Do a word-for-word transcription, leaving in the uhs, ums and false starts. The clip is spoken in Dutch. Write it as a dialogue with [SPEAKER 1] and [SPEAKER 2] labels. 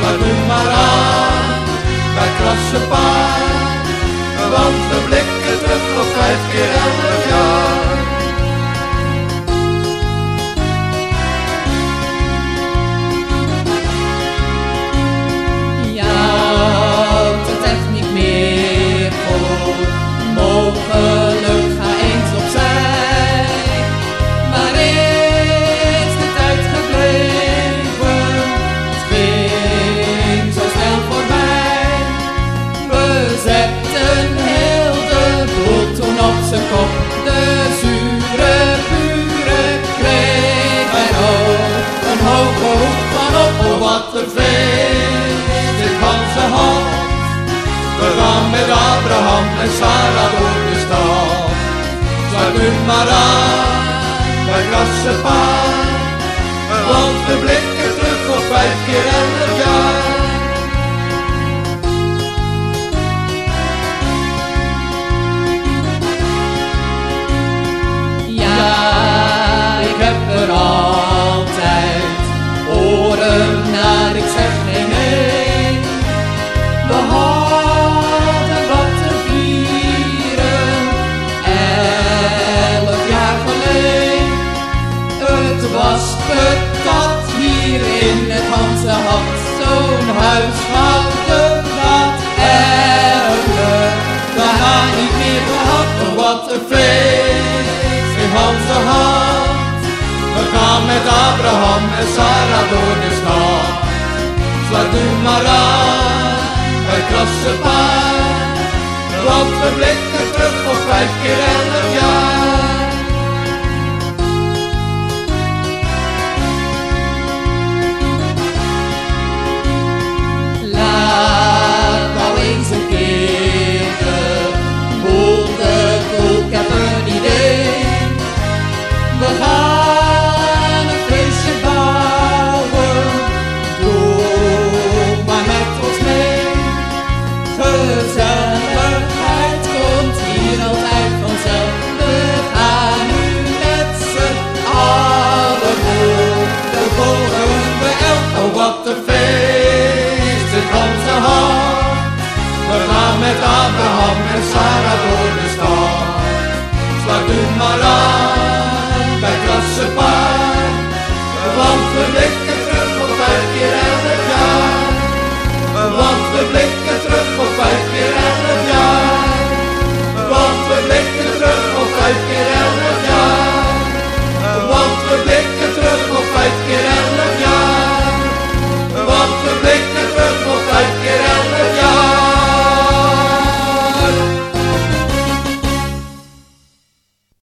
[SPEAKER 1] Sluit nu maar aan bij krasse paard, want we blikken terug op vijf keer elk jaar.
[SPEAKER 2] Mogelijk ga eens opzij, maar is de tijd gebleven? Het ging zo snel voorbij. We zetten heel de boel toen op z'n kop. De zure buren kregen wij ook een hoge hoek van op.
[SPEAKER 1] Oh, wat een feest, dit Ganzenhand. We gaan met Abraham en Sarah door de stad. Sluit nu maar aan bij krasse paard, want we blikken terug op vijf keer elk jaar.
[SPEAKER 2] Ja, ik heb er altijd oren naar, ik zeg geen nee. We hadden wat te vieren, elk jaar geleden. Het was patat hier in het Ganzenhand, zo'n huishouden dat erger. We gaan niet meer gehad.
[SPEAKER 1] Oh, wat een feest in Ganzenhand. We gaan met Abraham en Sarah door de stad. Sluit nu maar aan bij krasse paard, want we blikken terug op vijf keer elk jaar.